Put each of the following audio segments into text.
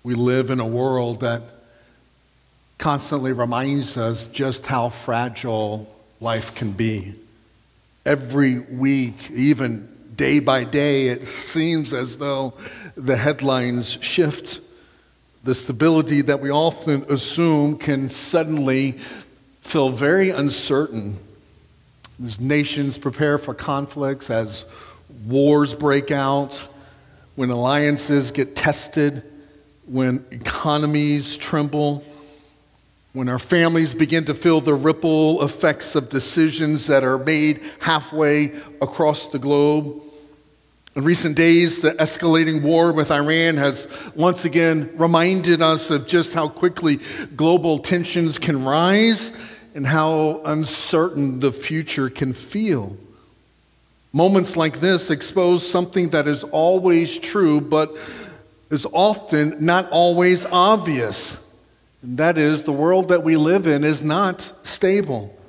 We live in a world that constantly reminds us just how fragile life can be. Every week, even day by day, it seems as though the headlines shift. The stability that we often assume can suddenly feel very uncertain. As nations prepare for conflicts, as wars break out, when alliances get tested, when economies tremble, when our families begin to feel the ripple effects of decisions that are made halfway across the globe. In recent days, the escalating war with Iran has once again reminded us of just how quickly global tensions can rise and how uncertain the future can feel. Moments like this expose something that is always true, but is often not always obvious. And that is, the world that we live in is not stable.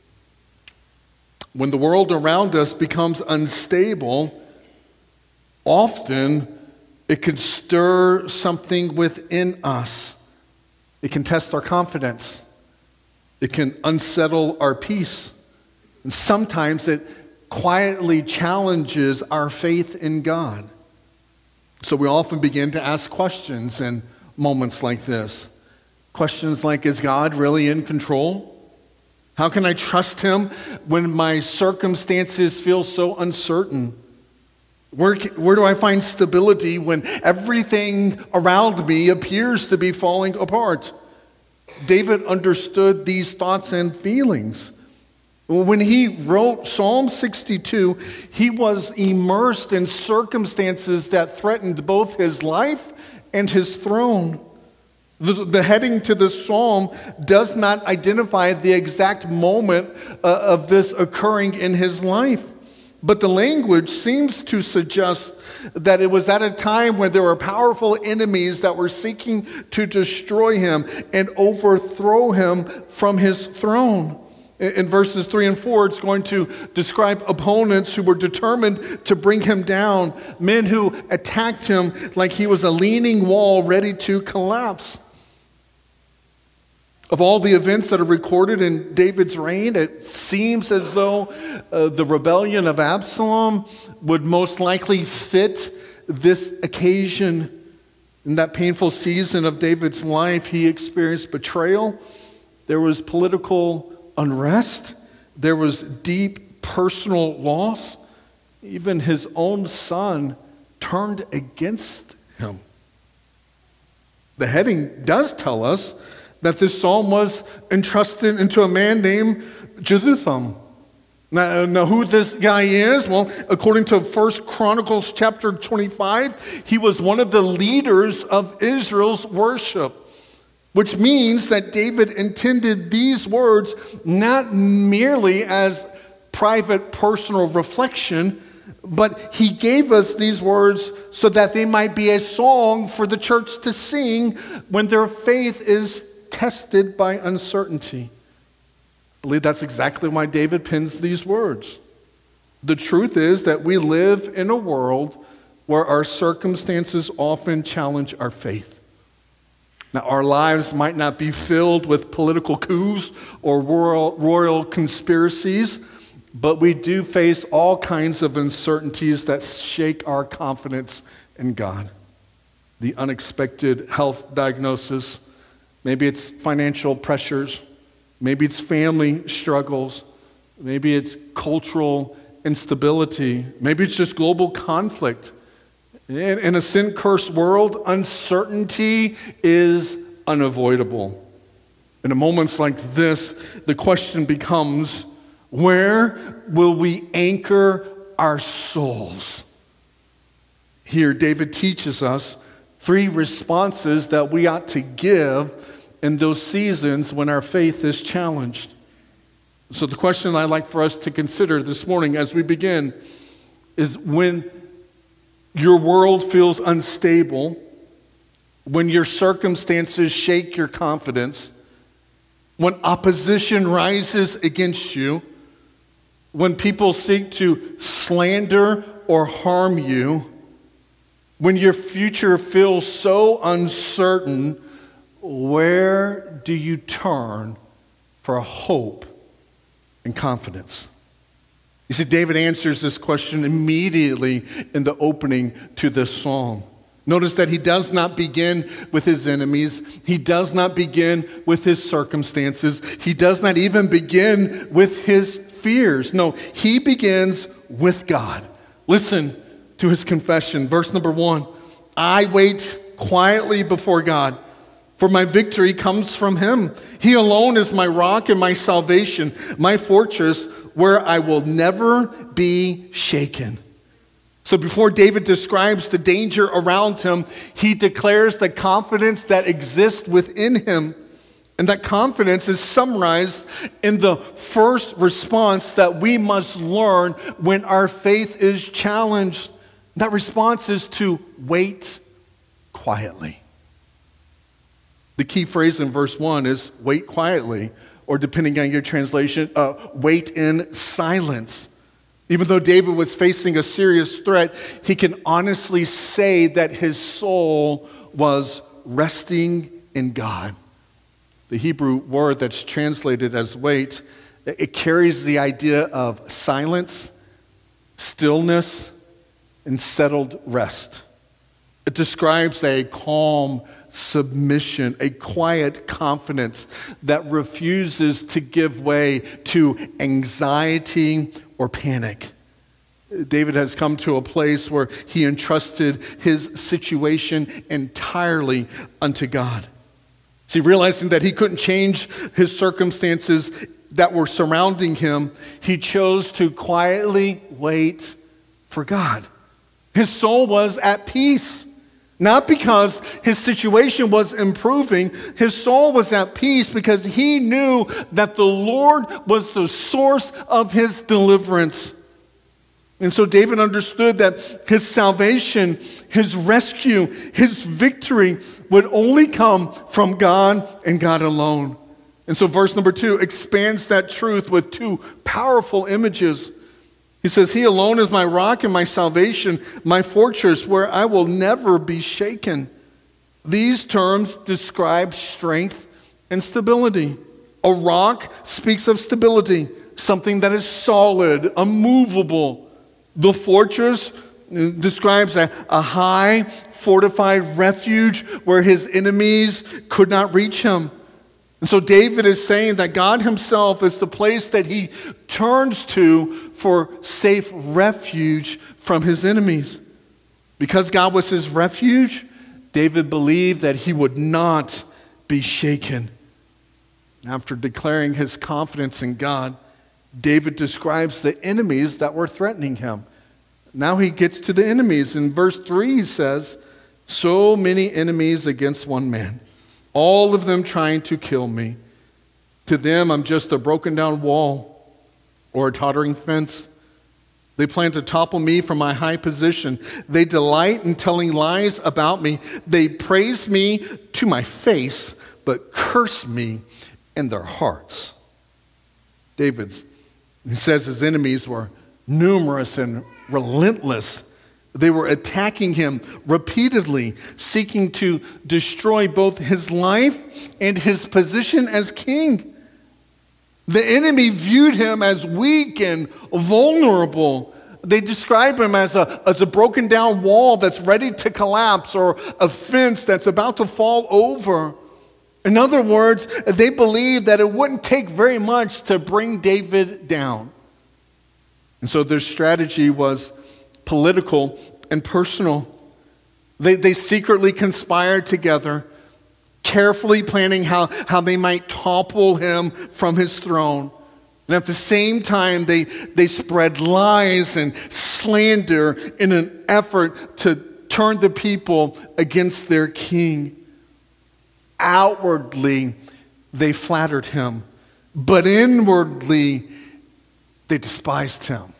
When the world around us becomes unstable, often it can stir something within us. It can test our confidence. It can unsettle our peace. And sometimes it quietly challenges our faith in God. So we often begin to ask questions in moments like this. Questions like, is God really in control? How can I trust Him when my circumstances feel so uncertain? Where do I find stability when everything around me appears to be falling apart? David understood these thoughts and feelings. When he wrote Psalm 62, he was immersed in circumstances that threatened both his life and his throne. The heading to this psalm does not identify the exact moment of this occurring in his life. But the language seems to suggest that it was at a time when there were powerful enemies that were seeking to destroy him and overthrow him from his throne. In verses 3 and 4, it's going to describe opponents who were determined to bring him down, men who attacked him like he was a leaning wall ready to collapse. Of all the events that are recorded in David's reign, it seems as though the rebellion of Absalom would most likely fit this occasion. In that painful season of David's life, he experienced betrayal. There was political unrest. There was deep personal loss. Even his own son turned against him. The heading does tell us that this psalm was entrusted into a man named Jeduthun. Now who this guy is? Well, according to 1 Chronicles chapter 25, he was one of the leaders of Israel's worship, which means that David intended these words not merely as private personal reflection, but he gave us these words so that they might be a song for the church to sing when their faith is tested by uncertainty. I believe that's exactly why David pens these words. The truth is that we live in a world where our circumstances often challenge our faith. Now, our lives might not be filled with political coups or royal conspiracies, but we do face all kinds of uncertainties that shake our confidence in God. The unexpected health diagnosis, maybe it's financial pressures, maybe it's family struggles, maybe it's cultural instability, maybe it's just global conflict. In a sin-cursed world, uncertainty is unavoidable. In moments like this, the question becomes, where will we anchor our souls? Here, David teaches us 3 responses that we ought to give in those seasons when our faith is challenged. So the question I'd like for us to consider this morning as we begin is, when your world feels unstable, when your circumstances shake your confidence, when opposition rises against you, when people seek to slander or harm you, When your future feels so uncertain, where do you turn for hope and confidence? You see, David answers this question immediately in the opening to this psalm. Notice that he does not begin with his enemies. He does not begin with his circumstances. He does not even begin with his fears. No, he begins with God. Listen to his confession. Verse number 1, I wait quietly before God, for my victory comes from him. He alone is my rock and my salvation, my fortress where I will never be shaken. So before David describes the danger around him, he declares the confidence that exists within him. And that confidence is summarized in the first response that we must learn when our faith is challenged. That response is to wait quietly. The key phrase in verse 1 is wait quietly, or depending on your translation, wait in silence. Even though David was facing a serious threat, he can honestly say that his soul was resting in God. The Hebrew word that's translated as wait, it carries the idea of silence, stillness, and settled rest. It describes a calm submission, a quiet confidence that refuses to give way to anxiety or panic. David has come to a place where he entrusted his situation entirely unto God. See, realizing that he couldn't change his circumstances that were surrounding him, he chose to quietly wait for God. His soul was at peace. Not because his situation was improving, his soul was at peace because he knew that the Lord was the source of his deliverance. And so David understood that his salvation, his rescue, his victory would only come from God and God alone. And so verse number 2 expands that truth with two powerful images. He says, he alone is my rock and my salvation, my fortress where I will never be shaken. These terms describe strength and stability. A rock speaks of stability, something that is solid, immovable. The fortress describes a high, fortified refuge where his enemies could not reach him. And so David is saying that God himself is the place that he turns to for safe refuge from his enemies. Because God was his refuge, David believed that he would not be shaken. After declaring his confidence in God, David describes the enemies that were threatening him. Now he gets to the enemies. In verse 3 he says, so many enemies against one man, all of them trying to kill me. To them, I'm just a broken down wall or a tottering fence. They plan to topple me from my high position. They delight in telling lies about me. They praise me to my face, but curse me in their hearts. He says his enemies were numerous and relentless. They were attacking him repeatedly, seeking to destroy both his life and his position as king. The enemy viewed him as weak and vulnerable. They describe him as a broken down wall that's ready to collapse or a fence that's about to fall over. In other words, they believed that it wouldn't take very much to bring David down. And so their strategy was political and personal. They secretly conspired together, carefully planning how they might topple him from his throne. And at the same time, they spread lies and slander in an effort to turn the people against their king. Outwardly, they flattered him, but inwardly, they despised him.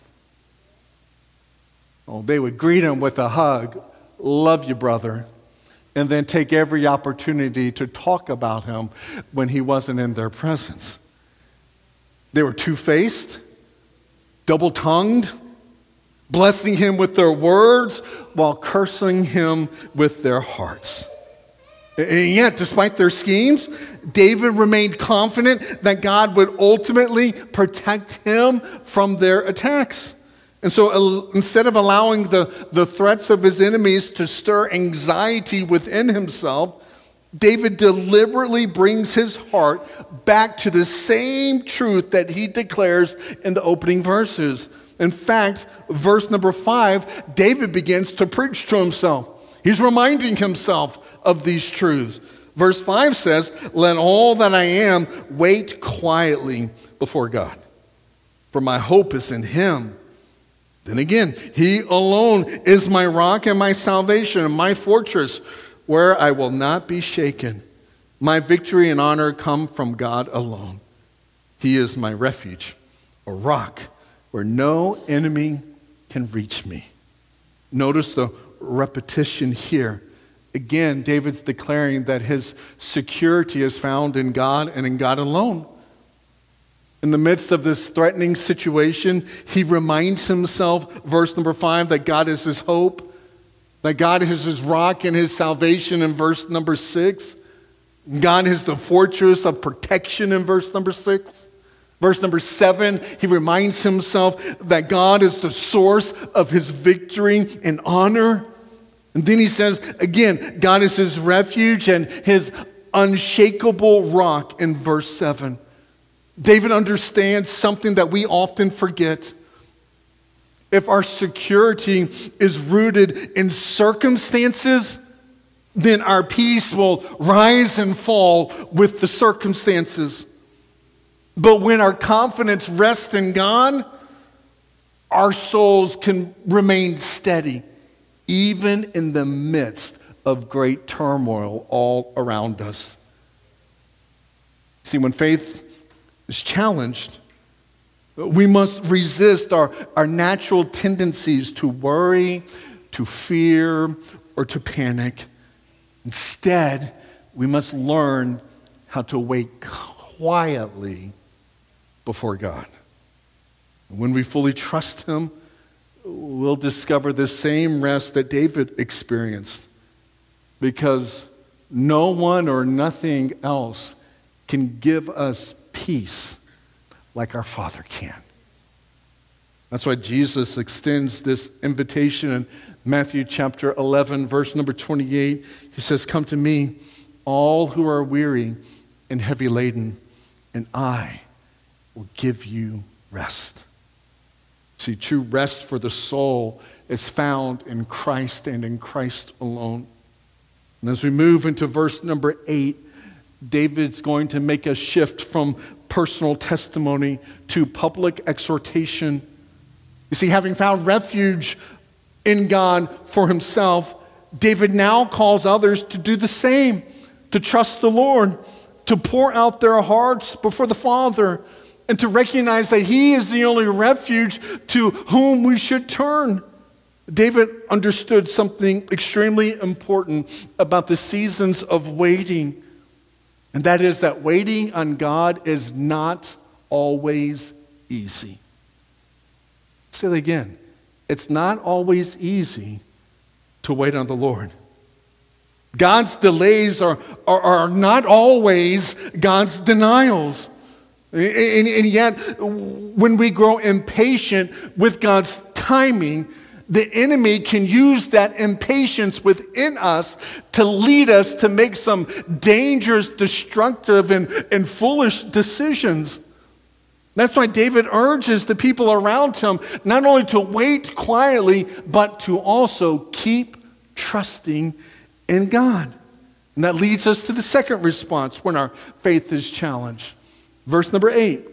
Oh, they would greet him with a hug, love you, brother, and then take every opportunity to talk about him when he wasn't in their presence. They were two-faced, double-tongued, blessing him with their words while cursing him with their hearts. And yet, despite their schemes, David remained confident that God would ultimately protect him from their attacks. And so instead of allowing the threats of his enemies to stir anxiety within himself, David deliberately brings his heart back to the same truth that he declares in the opening verses. In fact, verse number 5, David begins to preach to himself. He's reminding himself of these truths. Verse 5 says, "Let all that I am wait quietly before God, for my hope is in him." Then again, he alone is my rock and my salvation and my fortress, where I will not be shaken. My victory and honor come from God alone. He is my refuge, a rock where no enemy can reach me. Notice the repetition here. Again, David's declaring that his security is found in God and in God alone. In the midst of this threatening situation, he reminds himself, verse number 5, that God is his hope, that God is his rock and his salvation in verse number 6. God is the fortress of protection in verse number 6. Verse number 7, he reminds himself that God is the source of his victory and honor. And then he says, again, God is his refuge and his unshakable rock in verse 7. David understands something that we often forget. If our security is rooted in circumstances, then our peace will rise and fall with the circumstances. But when our confidence rests in God, our souls can remain steady, even in the midst of great turmoil all around us. See, when faith is challenged, we must resist our natural tendencies to worry, to fear, or to panic. Instead, we must learn how to wait quietly before God. When we fully trust him, we'll discover the same rest that David experienced, because no one or nothing else can give us peace like our Father can. That's why Jesus extends this invitation in Matthew chapter 11, verse number 28. He says, "Come to me, all who are weary and heavy laden, and I will give you rest." See, true rest for the soul is found in Christ and in Christ alone. And as we move into verse number 8, David's going to make a shift from personal testimony to public exhortation. You see, having found refuge in God for himself, David now calls others to do the same, to trust the Lord, to pour out their hearts before the Father, and to recognize that he is the only refuge to whom we should turn. David understood something extremely important about the seasons of waiting, and that is that waiting on God is not always easy. Say that again. It's not always easy to wait on the Lord. God's delays are not always God's denials. And yet, when we grow impatient with God's timing, the enemy can use that impatience within us to lead us to make some dangerous, destructive, and foolish decisions. That's why David urges the people around him not only to wait quietly, but to also keep trusting in God. And that leads us to the second response when our faith is challenged. Verse number 8.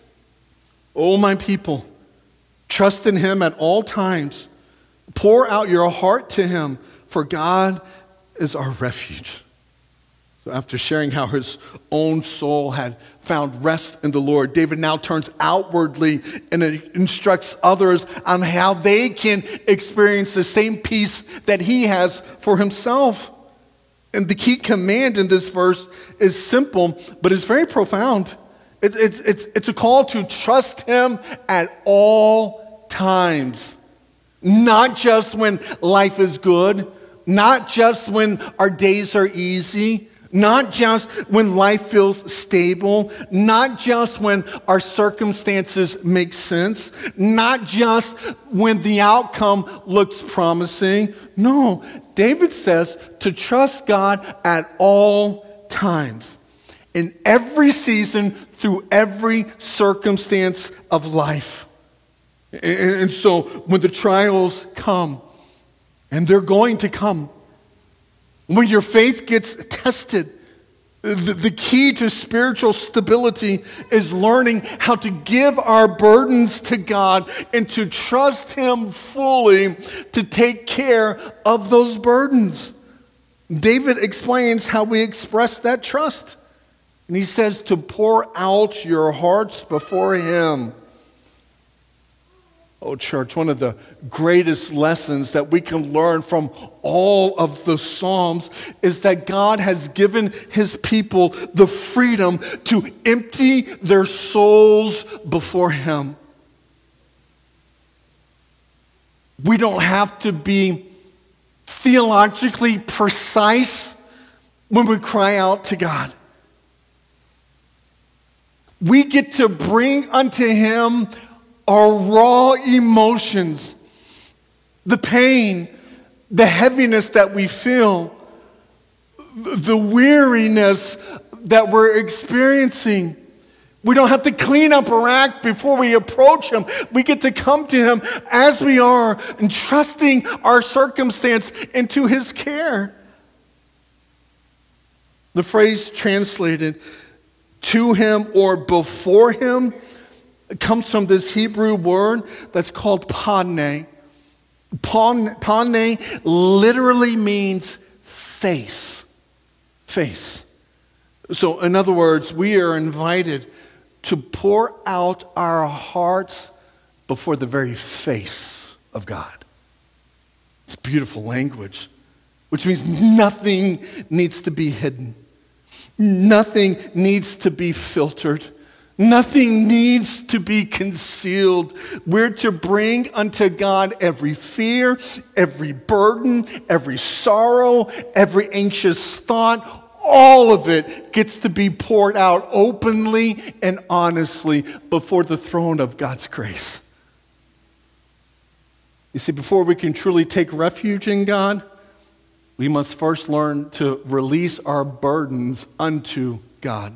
"O my people, trust in him at all times. Pour out your heart to him, for God is our refuge." So after sharing how his own soul had found rest in the Lord, David now turns outwardly and instructs others on how they can experience the same peace that he has for himself. And the key command in this verse is simple, but it's very profound. It's a call to trust him at all times. Not just when life is good, not just when our days are easy, not just when life feels stable, not just when our circumstances make sense, not just when the outcome looks promising. No, David says to trust God at all times, in every season, through every circumstance of life. And so when the trials come, and they're going to come, when your faith gets tested, the key to spiritual stability is learning how to give our burdens to God and to trust Him fully to take care of those burdens. David explains how we express that trust. And he says to pour out your hearts before Him. Oh, church, one of the greatest lessons that we can learn from all of the Psalms is that God has given His people the freedom to empty their souls before Him. We don't have to be theologically precise when we cry out to God. We get to bring unto Him our raw emotions, the pain, the heaviness that we feel, the weariness that we're experiencing. We don't have to clean up our act before we approach Him. We get to come to Him as we are, entrusting our circumstance into His care. The phrase translated to Him or before Him comes from this Hebrew word that's called panne. Panne literally means face. Face. So in other words, we are invited to pour out our hearts before the very face of God. It's beautiful language, which means nothing needs to be hidden. Nothing needs to be filtered. Nothing needs to be concealed. We're to bring unto God every fear, every burden, every sorrow, every anxious thought. All of it gets to be poured out openly and honestly before the throne of God's grace. You see, before we can truly take refuge in God, we must first learn to release our burdens unto God.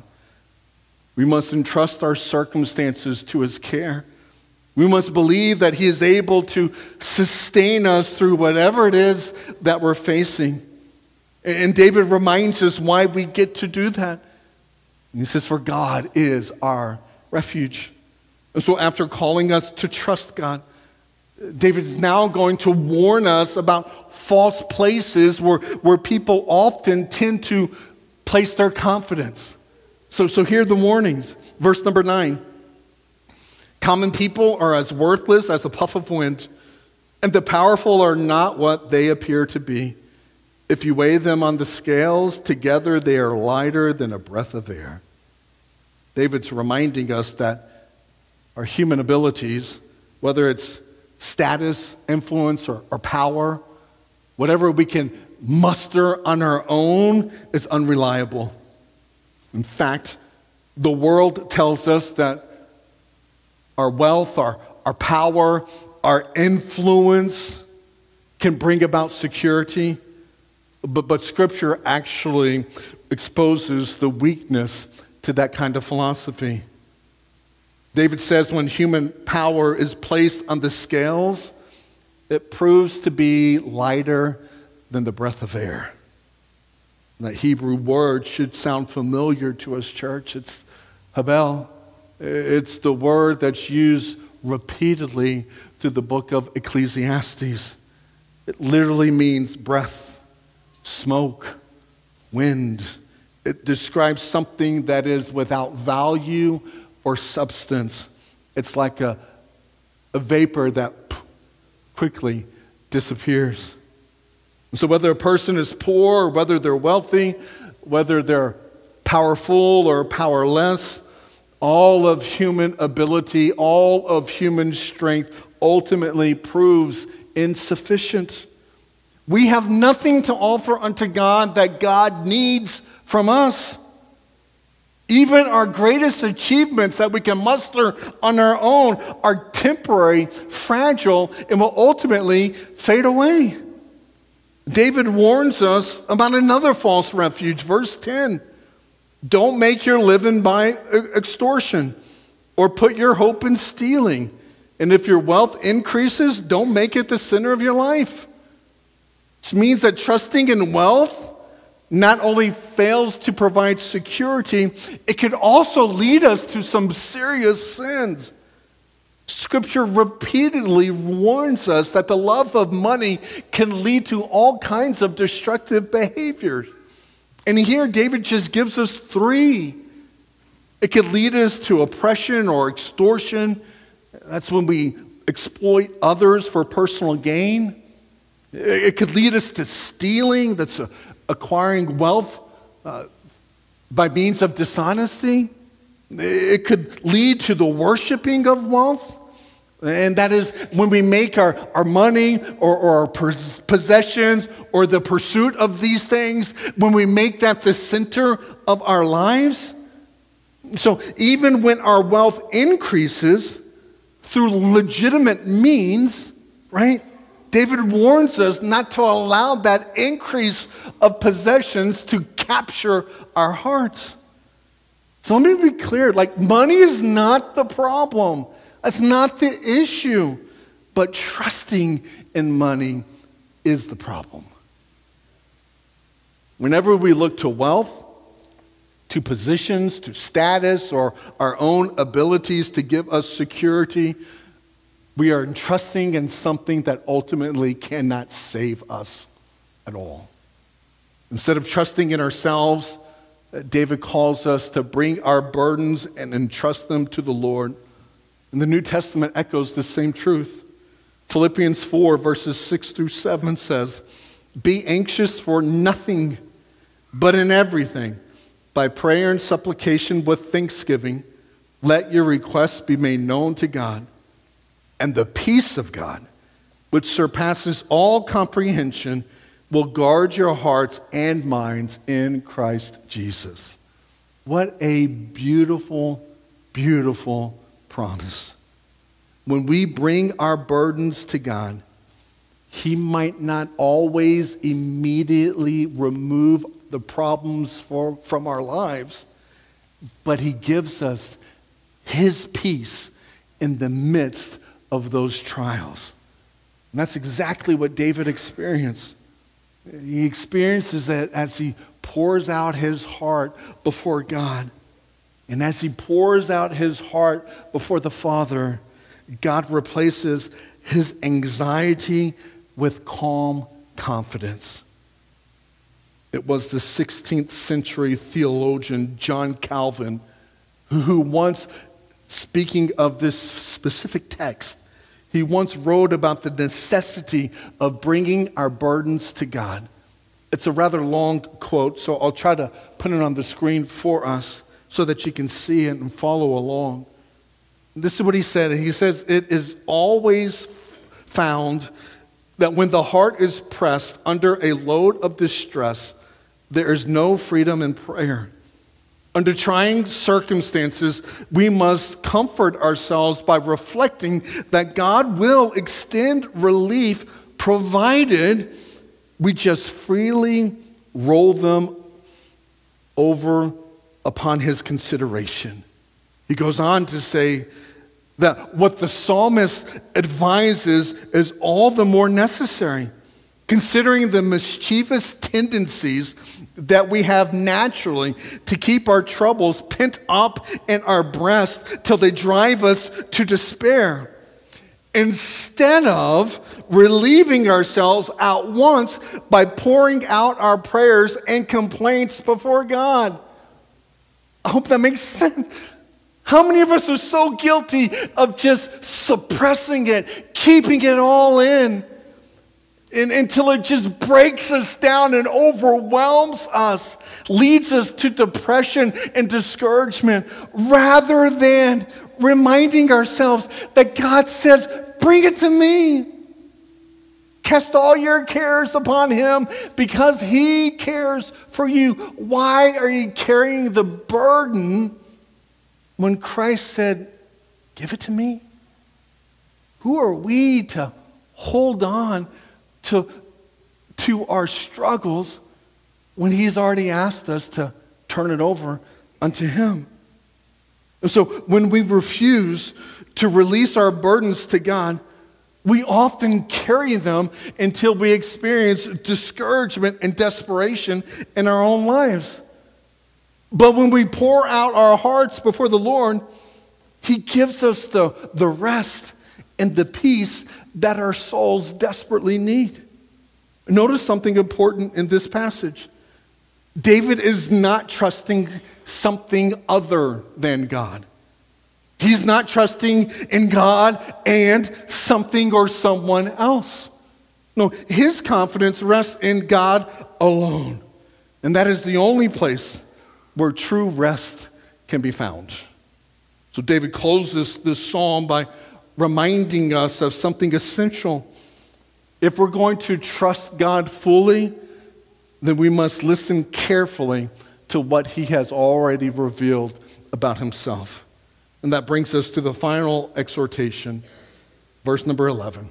We must entrust our circumstances to His care. We must believe that He is able to sustain us through whatever it is that we're facing. And David reminds us why we get to do that. And he says, for God is our refuge. And so after calling us to trust God, David is now going to warn us about false places where people often tend to place their confidence. So here are the warnings. Verse number 9. Common people are as worthless as a puff of wind, and the powerful are not what they appear to be. If you weigh them on the scales, together they are lighter than a breath of air. David's reminding us that our human abilities, whether it's status, influence, or power, whatever we can muster on our own, is unreliable. In fact, the world tells us that our wealth, our power, our influence can bring about security. But Scripture actually exposes the weakness to that kind of philosophy. David says when human power is placed on the scales, it proves to be lighter than the breath of air. And that Hebrew word should sound familiar to us, church. It's habel. It's the word that's used repeatedly through the book of Ecclesiastes. It literally means breath, smoke, wind. It describes something that is without value or substance. It's like a vapor that quickly disappears. So whether a person is poor or whether they're wealthy, whether they're powerful or powerless, all of human ability, all of human strength ultimately proves insufficient. We have nothing to offer unto God that God needs from us. Even our greatest achievements that we can muster on our own are temporary, fragile, and will ultimately fade away. David warns us about another false refuge. Verse 10, don't make your living by extortion or put your hope in stealing. And if your wealth increases, don't make it the center of your life. Which means that trusting in wealth not only fails to provide security, it could also lead us to some serious sins. Scripture repeatedly warns us that the love of money can lead to all kinds of destructive behaviors. And here David just gives us three. It could lead us to oppression or extortion. That's when we exploit others for personal gain. It could lead us to stealing, that's acquiring wealth by means of dishonesty. It could lead to the worshiping of wealth. And that is when we make our money or our possessions or the pursuit of these things, when we make that the center of our lives. So even when our wealth increases through legitimate means, right? David warns us not to allow that increase of possessions to capture our hearts. So let me be clear, money is not the problem. That's not the issue. But trusting in money is the problem. Whenever we look to wealth, to positions, to status, or our own abilities to give us security, we are trusting in something that ultimately cannot save us at all. Instead of trusting in ourselves, David calls us to bring our burdens and entrust them to the Lord. And the New Testament echoes the same truth. Philippians 4, verses 6 through 7 says, be anxious for nothing, but in everything, by prayer and supplication with thanksgiving, let your requests be made known to God. And the peace of God, which surpasses all comprehension, will guard your hearts and minds in Christ Jesus. What a beautiful, beautiful promise. When we bring our burdens to God, He might not always immediately remove the problems from our lives, but He gives us His peace in the midst of those trials. And that's exactly what David experienced. He experiences that as he pours out his heart before God. And as he pours out his heart before the Father, God replaces his anxiety with calm confidence. It was the 16th century theologian John Calvin who once, speaking of this specific text, he once wrote about the necessity of bringing our burdens to God. It's a rather long quote, so I'll try to put it on the screen for us so that you can see it and follow along. This is what he said. He says, it is always found that when the heart is pressed under a load of distress, there is no freedom in prayer. Under trying circumstances, we must comfort ourselves by reflecting that God will extend relief provided we just freely roll them over upon His consideration. He goes on to say that what the psalmist advises is all the more necessary, considering the mischievous tendencies that we have naturally to keep our troubles pent up in our breast till they drive us to despair. Instead of relieving ourselves at once by pouring out our prayers and complaints before God. I hope that makes sense. How many of us are so guilty of just suppressing it, keeping it all in, until it just breaks us down and overwhelms us, leads us to depression and discouragement, rather than reminding ourselves that God says, bring it to me. Cast all your cares upon him because he cares for you. Why are you carrying the burden when Christ said, give it to me? Who are we to hold on to our struggles when he's already asked us to turn it over unto him? And so when we refuse to release our burdens to God, we often carry them until we experience discouragement and desperation in our own lives. But when we pour out our hearts before the Lord, he gives us the rest and the peace that our souls desperately need. Notice something important in this passage. David is not trusting something other than God. He's not trusting in God and something or someone else. No, his confidence rests in God alone. And that is the only place where true rest can be found. So David closes this psalm by reminding us of something essential. If we're going to trust God fully, then we must listen carefully to what he has already revealed about himself. And that brings us to the final exhortation, verse number 11.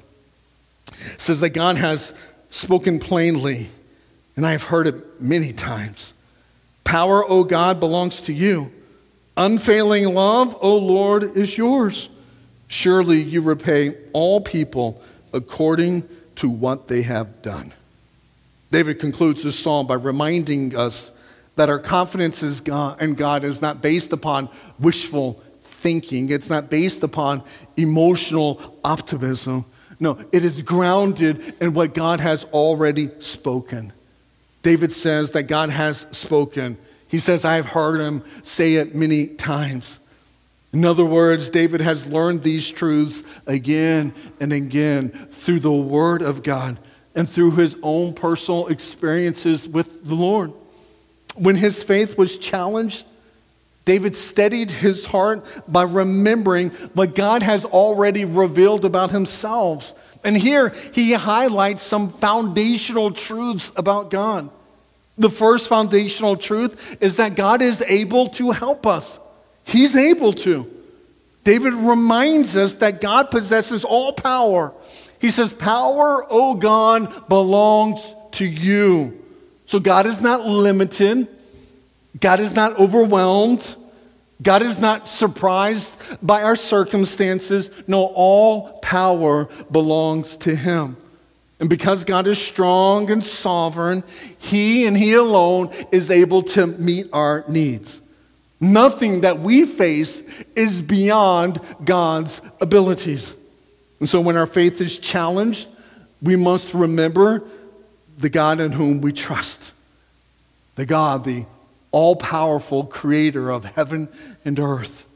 It says that God has spoken plainly, and I have heard it many times. Power, O God, belongs to you. Unfailing love, O Lord, is yours. Surely you repay all people according to what they have done. David concludes this psalm by reminding us that our confidence in God is not based upon wishful thinking. It's not based upon emotional optimism. No, it is grounded in what God has already spoken. David says that God has spoken. He says, I have heard him say it many times. In other words, David has learned these truths again and again through the Word of God and through his own personal experiences with the Lord. When his faith was challenged, David steadied his heart by remembering what God has already revealed about himself. And here he highlights some foundational truths about God. The first foundational truth is that God is able to help us. He's able to. David reminds us that God possesses all power. He says, power, O God, belongs to you. So God is not limited. God is not overwhelmed. God is not surprised by our circumstances. No, all power belongs to him. And because God is strong and sovereign, he and he alone is able to meet our needs. Nothing that we face is beyond God's abilities. And so when our faith is challenged, we must remember the God in whom we trust. The God, the all-powerful creator of heaven and earth.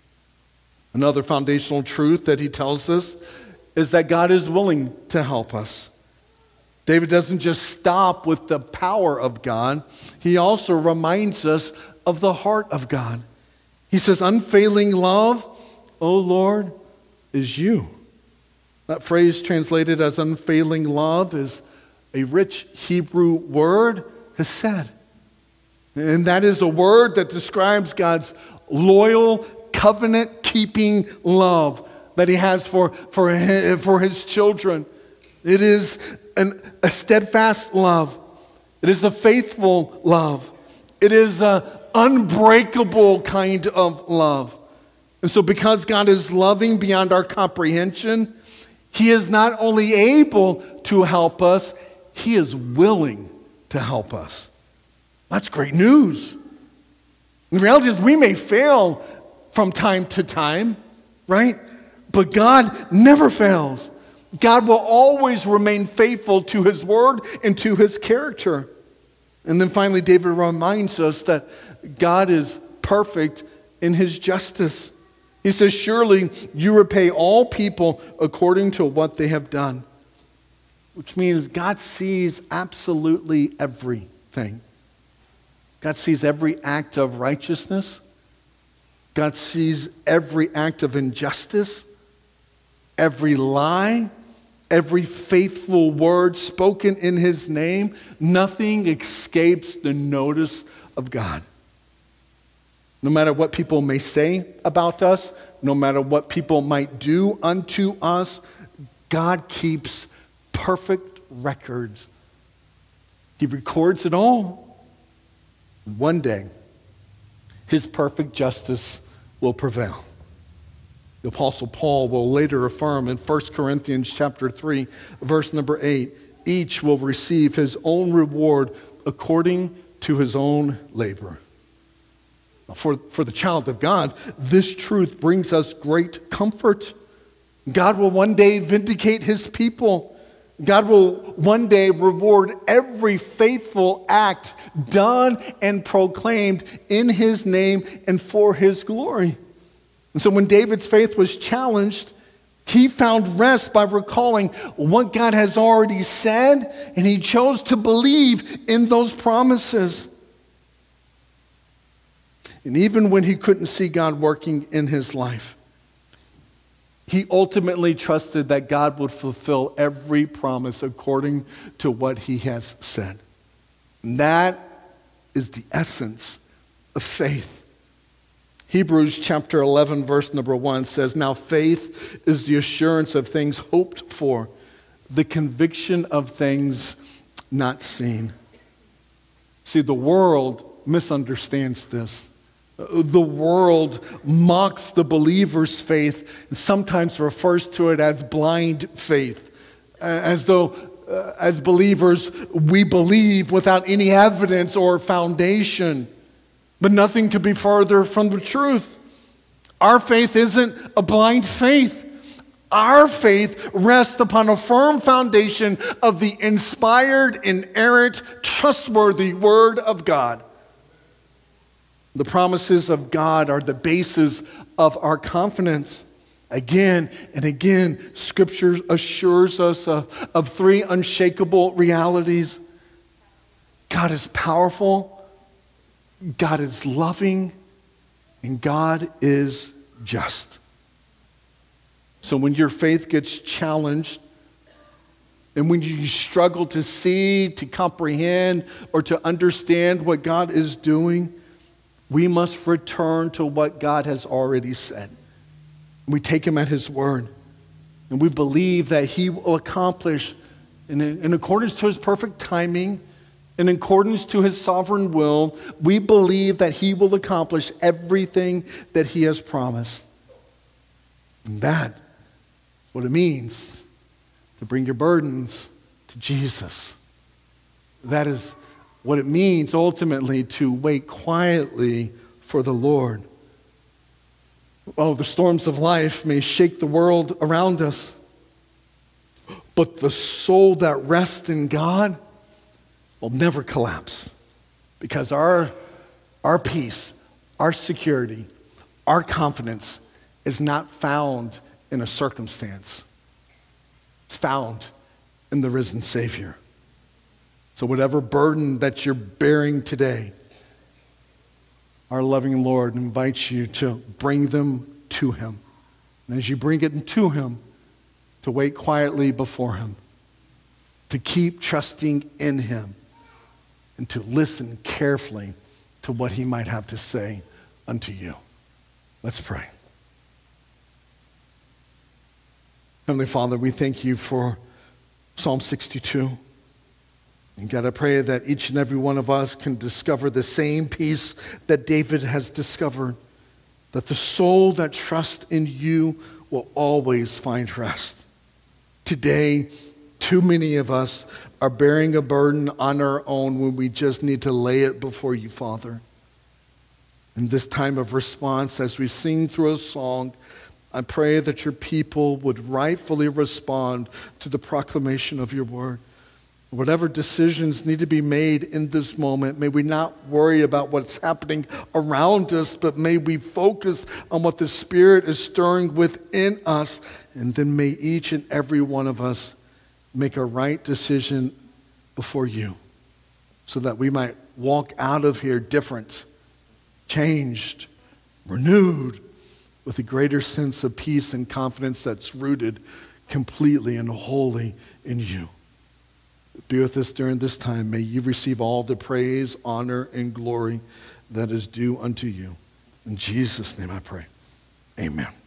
Another foundational truth that he tells us is that God is willing to help us. David doesn't just stop with the power of God. He also reminds us of the heart of God. He says, unfailing love, O Lord, is you. That phrase translated as unfailing love is a rich Hebrew word, hesed. And that is a word that describes God's loyal, covenant-keeping love that he has for his children. It is a steadfast love. It is a faithful love. It is an unbreakable kind of love. And so because God is loving beyond our comprehension, he is not only able to help us, he is willing to help us. That's great news. The reality is we may fail from time to time, right? But God never fails. God will always remain faithful to his word and to his character. And then finally, David reminds us that God is perfect in his justice. He says, surely you repay all people according to what they have done. Which means God sees absolutely everything. God sees every act of righteousness. God sees every act of injustice, every lie, every faithful word spoken in his name, nothing escapes the notice of God. No matter what people may say about us, no matter what people might do unto us, God keeps perfect records. He records it all. One day, his perfect justice will prevail. The Apostle Paul will later affirm in 1 Corinthians chapter 3, verse number 8, each will receive his own reward according to his own labor. For the child of God, this truth brings us great comfort. God will one day vindicate his people. God will one day reward every faithful act done and proclaimed in his name and for his glory. And so when David's faith was challenged, he found rest by recalling what God has already said, and he chose to believe in those promises. And even when he couldn't see God working in his life, he ultimately trusted that God would fulfill every promise according to what he has said. And that is the essence of faith. Hebrews chapter 11, verse number 1 says, now faith is the assurance of things hoped for, the conviction of things not seen. See, the world misunderstands this. The world mocks the believer's faith and sometimes refers to it as blind faith, as though as believers we believe without any evidence or foundation. But nothing could be further from the truth. Our faith isn't a blind faith. Our faith rests upon a firm foundation of the inspired, inerrant, trustworthy Word of God. The promises of God are the basis of our confidence. Again and again, Scripture assures us of three unshakable realities. God is powerful, God is loving, and God is just. So when your faith gets challenged, and when you struggle to see, to comprehend, or to understand what God is doing, we must return to what God has already said. We take him at his word, and we believe that he will accomplish in accordance to his perfect timing, in accordance to his sovereign will. We believe that he will accomplish everything that he has promised. And that is what it means to bring your burdens to Jesus. That is what it means ultimately to wait quietly for the Lord. Oh, the storms of life may shake the world around us, but the soul that rests in God will never collapse, because our peace, our security, our confidence is not found in a circumstance. It's found in the risen Savior. So whatever burden that you're bearing today, our loving Lord invites you to bring them to him. And as you bring it to him, to wait quietly before him, to keep trusting in him, and to listen carefully to what he might have to say unto you. Let's pray. Heavenly Father, we thank you for Psalm 62. And God, I pray that each and every one of us can discover the same peace that David has discovered, that the soul that trusts in you will always find rest. Today, too many of us are bearing a burden on our own when we just need to lay it before you, Father. In this time of response, as we sing through a song, I pray that your people would rightfully respond to the proclamation of your word. Whatever decisions need to be made in this moment, may we not worry about what's happening around us, but may we focus on what the Spirit is stirring within us. And then may each and every one of us make a right decision before you, so that we might walk out of here different, changed, renewed, with a greater sense of peace and confidence that's rooted completely and wholly in you. Be with us during this time. May you receive all the praise, honor, and glory that is due unto you. In Jesus' name I pray. Amen.